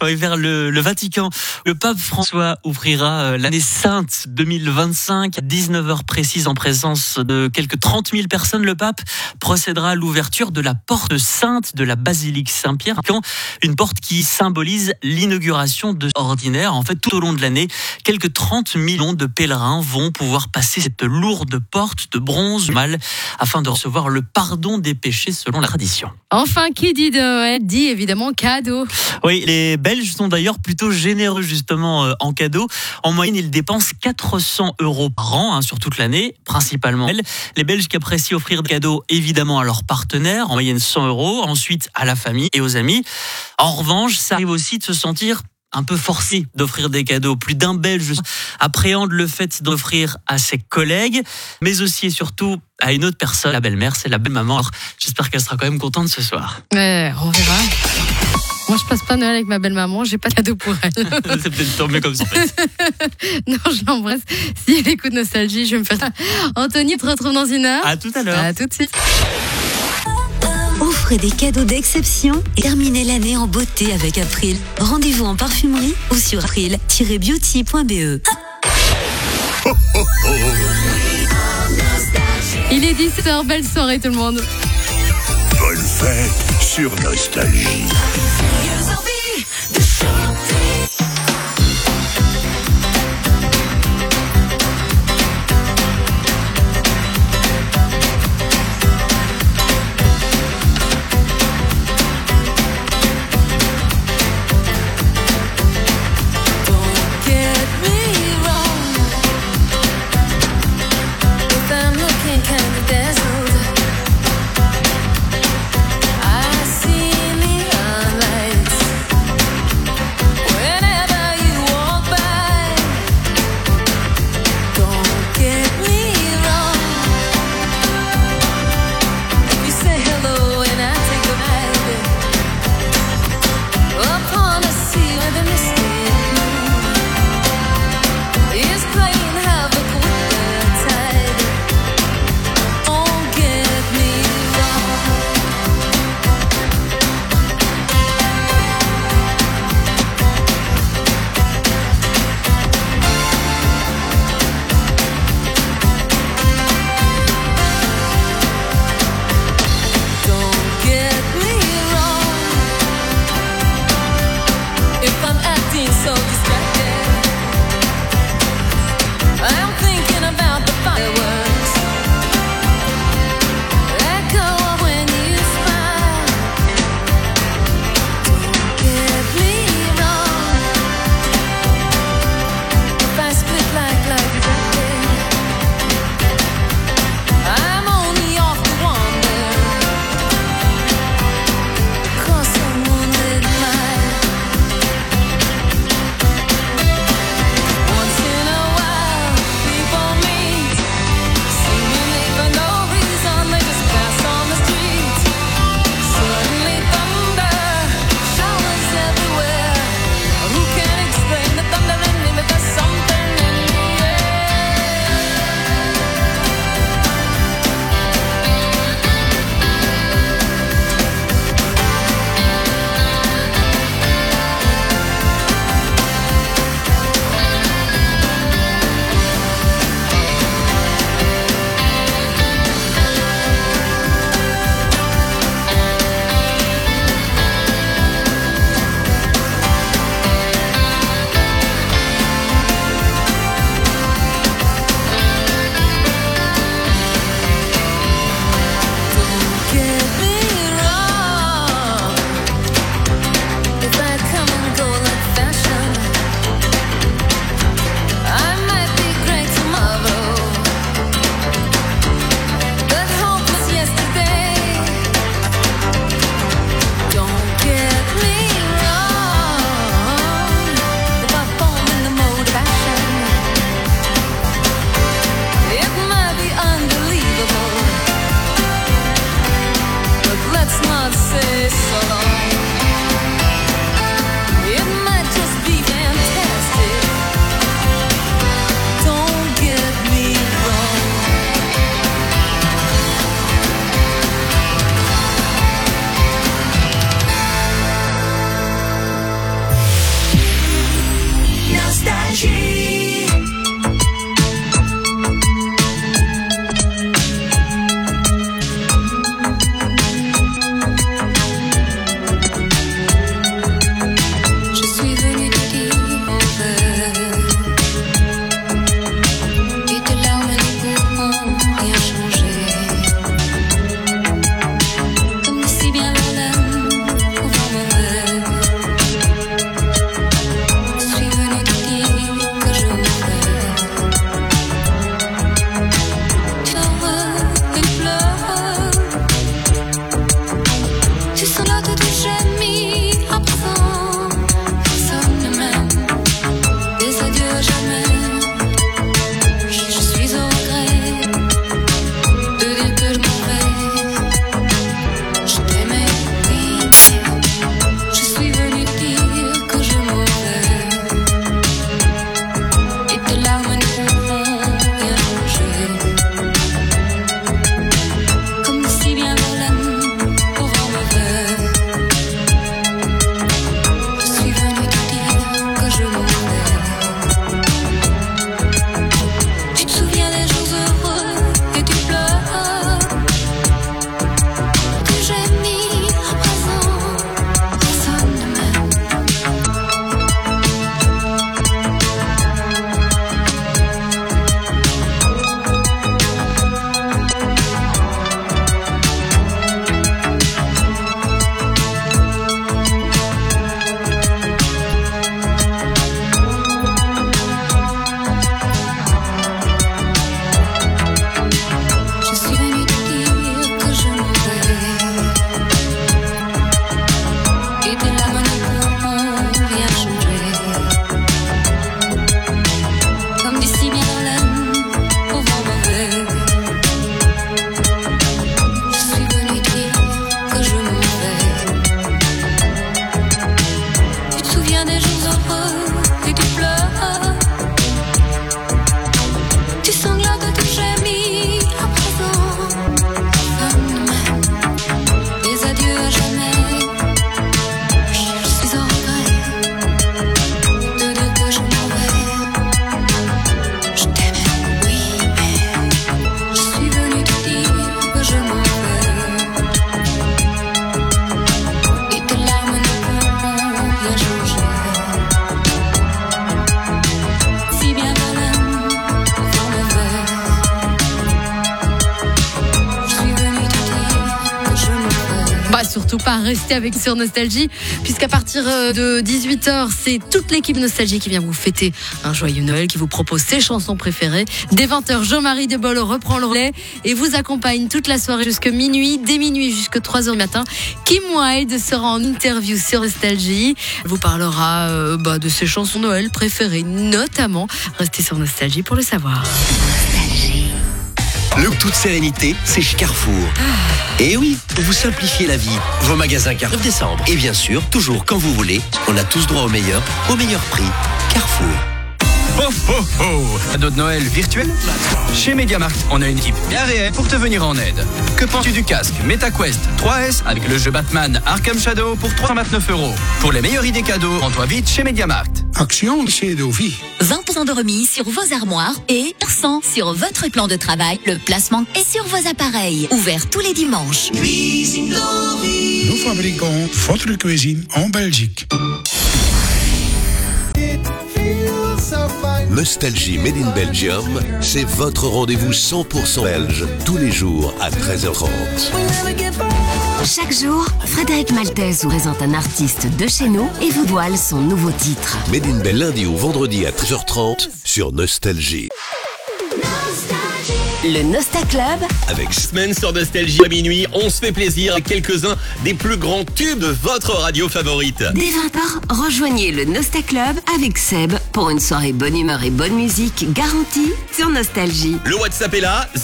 Oui, vers le Vatican. Le pape François ouvrira l'année sainte 2025 à 19h précise en présence de quelques 30 000 personnes. Le pape procédera à l'ouverture de la porte sainte de la basilique Saint-Pierre, une porte qui symbolise l'inauguration de ordinaire. En fait, tout au long de l'année, quelques 30 millions de pèlerins vont pouvoir passer cette lourde porte de bronze mal afin de recevoir le pardon des péchés selon la tradition. Enfin, qui dit Noël dit évidemment cadeau. Oui, les Belges sont d'ailleurs plutôt généreux justement en cadeaux. En moyenne, ils dépensent 400 € par an sur toute l'année, principalement. Les Belges qui apprécient offrir des cadeaux évidemment à leurs partenaires, en moyenne 100 €, ensuite à la famille et aux amis. En revanche, ça arrive aussi de se sentir un peu forcé d'offrir des cadeaux. Plus d'un Belge appréhende le fait d'offrir à ses collègues, mais aussi et surtout à une autre personne, la belle-mère, c'est la belle-maman. Alors, j'espère qu'elle sera quand même contente ce soir. On verra. Moi, je passe pas Noël avec ma belle-maman, j'ai pas de cadeau pour elle. C'est peut-être tant mieux comme ça. En fait. Non, je l'embrasse. Si elle écoute Nostalgie, je vais me faire ça. Anthony, te retrouve dans une heure. À tout à l'heure. À tout de suite. Offrez des cadeaux d'exception et terminez l'année en beauté avec April. Rendez-vous en parfumerie ou sur april-beauty.be. Il est 17h, belle soirée tout le monde. Bonne fête sur Nostalgie. Nostalgie. Je suis venue te dire en veut. Et tes larmes ne pourront rien changer. Comme si bien l'homme pouvant me ver. Je suis venue te dire que je m'en vais. Tu heureux et pleures. Tu sens là tout j'ai mis à présent. Personne ne m'aime. Des adieux à jamais. Je suis au regret de dire que je m'en vais. Je t'aimais, oui, mais je suis venue te dire que je m'en vais. Et tes larmes ne pourront rien changer. Comme si bien l'homme pouvant me ver. Je suis venue te dire que je m'en vais. Tu te souviens des jours heureux et tu pleures. Que j'ai mis à présent. Personne ne m'aime. Je suis venue te dire que je m'en vais. Et tes larmes ne pourront rien changer. Comme dit si bien l'homme pouvant me ver. Je suis venue te dire que je m'en vais. Tu te souviens des jours heureux et tu pleures. Tu sanglotes tout j'ai mis à présent. Personne ne m'aime. Des adieux à jamais. Je suis au regret de dire que je m'en vais. Je t'aimais, oui, mais je suis venue te dire que je m'en vais. Et tes larmes ne pourront rien changer. Si bien l'homme pouvant me ver. Je suis venue te dire que je m'en vais. Bah surtout pas rester avec sur Nostalgie, puisqu'à partir de 18h, c'est toute l'équipe Nostalgie qui vient vous fêter un joyeux Noël, qui vous propose ses chansons préférées. Dès 20h, Jean-Marie Debolo reprend le relais et vous accompagne toute la soirée jusqu'à minuit, dès minuit jusqu'à 3h du matin. Kim Wilde sera en interview sur Nostalgie. Elle vous parlera de ses chansons Noël préférées, notamment. Restez sur Nostalgie pour le savoir. Le toute sérénité, c'est chez Carrefour. Et oui, pour vous simplifier la vie, vos magasins Carrefour décembre. Et bien sûr, toujours quand vous voulez, on a tous droit au meilleur prix. Carrefour. Oh oh oh! Cadeau de Noël virtuel? Chez MediaMarkt, on a une équipe bien réelle pour te venir en aide. Que penses-tu du casque MetaQuest 3S avec le jeu Batman Arkham Shadow pour 329 €? Pour les meilleures idées cadeaux, rends-toi vite chez MediaMarkt. Action chez Dovi. 20% de remise sur vos armoires et 100% sur votre plan de travail. Le placement est sur vos appareils. Ouvert tous les dimanches. Nous fabriquons votre cuisine en Belgique. Nostalgie Made in Belgium, c'est votre rendez-vous 100% belge, tous les jours à 13h30. Chaque jour, Frédéric Maltès vous présente un artiste de chez nous et vous voile son nouveau titre. Made in Bel lundi au vendredi à 13h30 sur Nostalgie. Le Nosta Club. Avec semaine sur Nostalgie à minuit, on se fait plaisir avec quelques-uns des plus grands tubes de votre radio favorite. Dès 20h, rejoignez le Nosta Club avec Seb pour une soirée bonne humeur et bonne musique garantie sur Nostalgie. Le WhatsApp est là.